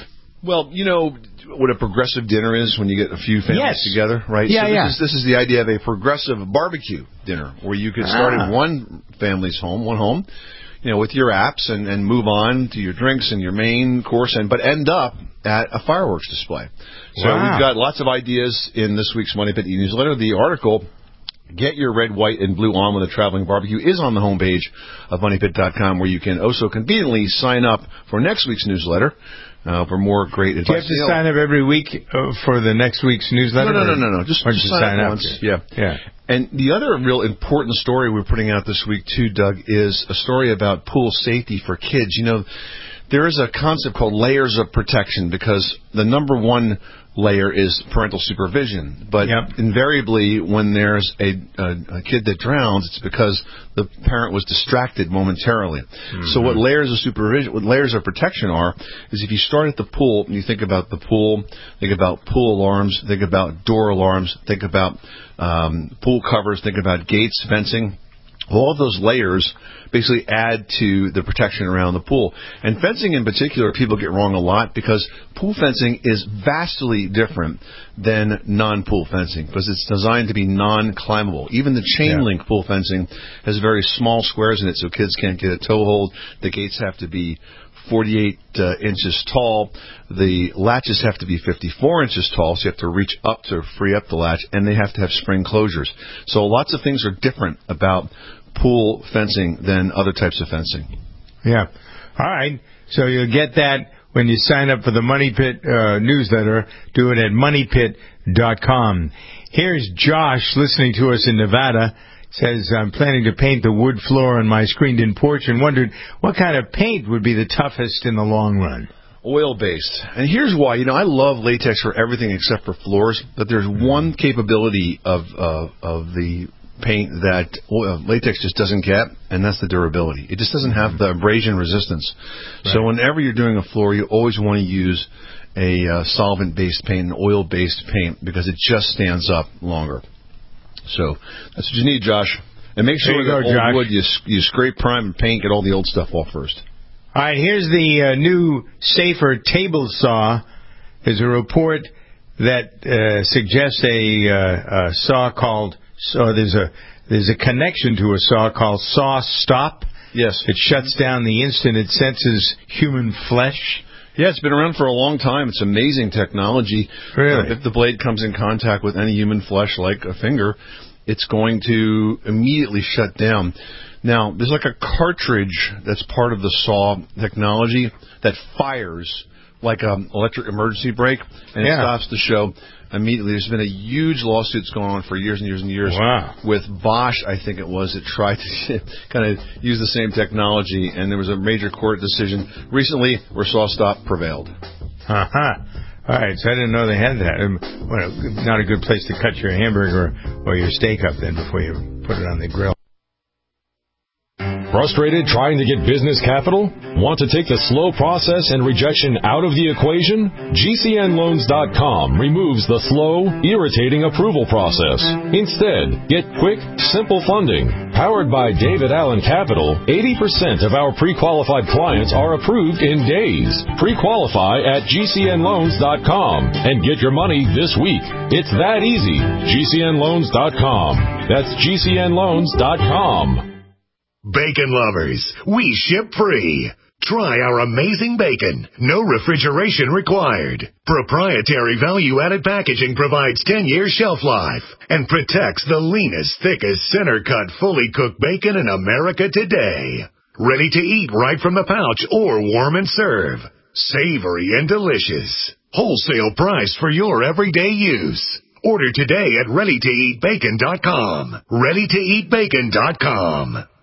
Well, you know what a progressive dinner is when you get a few families yes. together, right? Yeah, so this yeah. Is, this is the idea of a progressive barbecue dinner where you could start ah. in one family's home, one home, you know, with your apps and, and move on to your drinks and your main course, and but end up at a fireworks display. So wow. we've got lots of ideas in this week's Money Pit e-newsletter. The article, Get Your Red, White, and Blue On with a Traveling Barbecue, is on the homepage of money pit dot com, where you can also conveniently sign up for next week's newsletter uh, for more great advice. Do you have to you know, sign up every week uh, for the next week's newsletter? No, no, no, no. no. Just, just sign, sign up once. Yeah. yeah. And the other real important story we're putting out this week, too, Doug, is a story about pool safety for kids. You know, there is a concept called layers of protection, because the number one layer is parental supervision. But yep. invariably, when there's a, a, a kid that drowns, it's because the parent was distracted momentarily. Mm-hmm. So what layers of supervision, what layers of protection are, is if you start at the pool and you think about the pool, think about pool alarms, think about door alarms, think about um, pool covers, think about gates, fencing. All of those layers basically add to the protection around the pool. And fencing in particular, people get wrong a lot, because pool fencing is vastly different than non-pool fencing, because it's designed to be non-climbable. Even the chain link yeah. pool fencing has very small squares in it, so kids can't get a toehold. The gates have to be forty-eight uh, inches tall. The latches have to be fifty-four inches tall, so you have to reach up to free up the latch, and they have to have spring closures. So lots of things are different about pool fencing than other types of fencing. Yeah. All right. So you'll get that when you sign up for the Money Pit uh, newsletter. Do it at money pit dot com. Here's Josh listening to us in Nevada. Says, I'm planning to paint the wood floor on my screened-in porch and wondered what kind of paint would be the toughest in the long run. Oil-based. And here's why. You know, I love latex for everything except for floors, but there's one capability of uh, of the paint that oil, latex just doesn't get, and that's the durability. It just doesn't have the abrasion resistance. Right. So whenever you're doing a floor, you always want to use a uh, solvent-based paint, an oil-based paint, because it just stands up longer. So that's what you need, Josh. And make sure that go, old Josh. wood, you, you scrape, prime, and paint, get all the old stuff off first. All right, here's the uh, new safer table saw. There's a report that uh, suggests a, uh, a saw called, so there's a there's a connection to a saw called Saw Stop. Yes. It shuts down the instant it senses human flesh. Yeah, it's been around for a long time. It's amazing technology. Really? Uh, if the blade comes in contact with any human flesh, like a finger, it's going to immediately shut down. Now, there's like a cartridge that's part of the saw technology that fires like an electric emergency brake, and yeah. it stops the show immediately. There's been a huge lawsuit that's going on for years and years and years wow. with Bosch, I think it was, that tried to kind of use the same technology, and there was a major court decision recently where Saw Stop prevailed. Uh-huh. All right, so I didn't know they had that. Well, not a good place to cut your hamburger or your steak up then before you put it on the grill. Frustrated trying to get business capital? Want to take the slow process and rejection out of the equation? G C N loans dot com removes the slow, irritating approval process. Instead, get quick, simple funding. Powered by David Allen Capital, eighty percent of our pre-qualified clients are approved in days. Pre-qualify at G C N loans dot com and get your money this week. It's that easy. G C N loans dot com. That's G C N loans dot com. Bacon lovers, we ship free. Try our amazing bacon. No refrigeration required. Proprietary value-added packaging provides ten years shelf life and protects the leanest, thickest, center-cut, fully cooked bacon in America today. Ready to eat right from the pouch or warm and serve. Savory and delicious. Wholesale price for your everyday use. Order today at ready to eat bacon dot com. ready to eat bacon dot com.